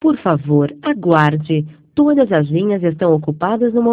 Por favor, aguarde. Todas as linhas estão ocupadas no momento.